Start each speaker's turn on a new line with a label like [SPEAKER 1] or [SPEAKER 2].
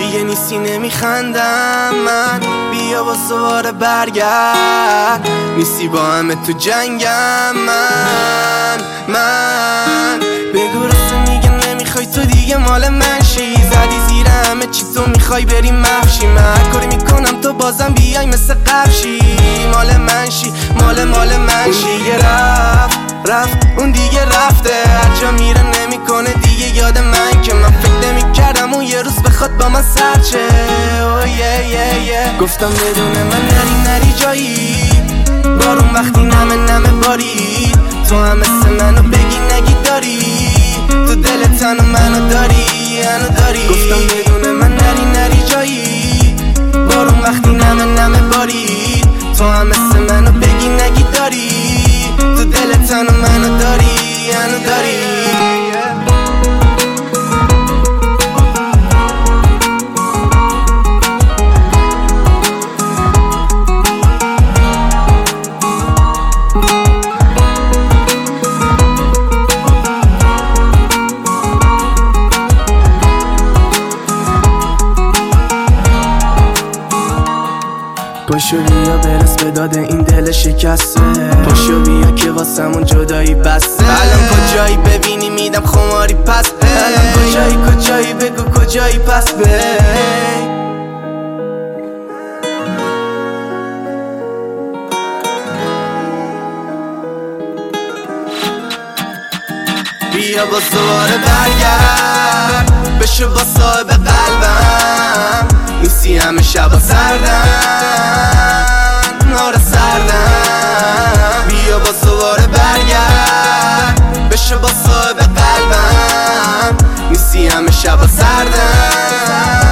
[SPEAKER 1] دیگه نیستی نمیخندم من، بیا با سوار برگرد، نیستی با همه تو جنگم من بگو راست میگم نمیخوای تو دیگه مال من شی، زدی زیر همه چی تو میخوای بریم محشی، من هر کاری میکنم تو بازم بیای مثل قبشی، مال من شی مال من شی. دیگه رفت اون دیگه رفته، هر جا میره نمیکنه دیگه یاد من که من فکر نمیکردم اون یه روز بخواد با من سرچه. گفتم بدون من نری جایی، بارون وقتی نمه باری، تو هم مثل منو بگی نگی داری، تو دلت تنو منو داری. گفتم بدون من نری جایی، بارون وقتی نمه باری، تو هم مثل منو بگی نگی داری، تو دلت تنو منو داری. پاشو بیا برس به داد این دل شکسته، پاشو بیا که واسمون جدایی بسته، الان کجایی ببینی میدم خماری پس الان کجایی بگو کجایی پس بیا با سوار برگرد، بشو با صاحب قلبم، نیستی همه شبا سردن نار سردن. بیا با سوار برگرد، بشو با صاحب قلبم، نیستی همه شبا سردن.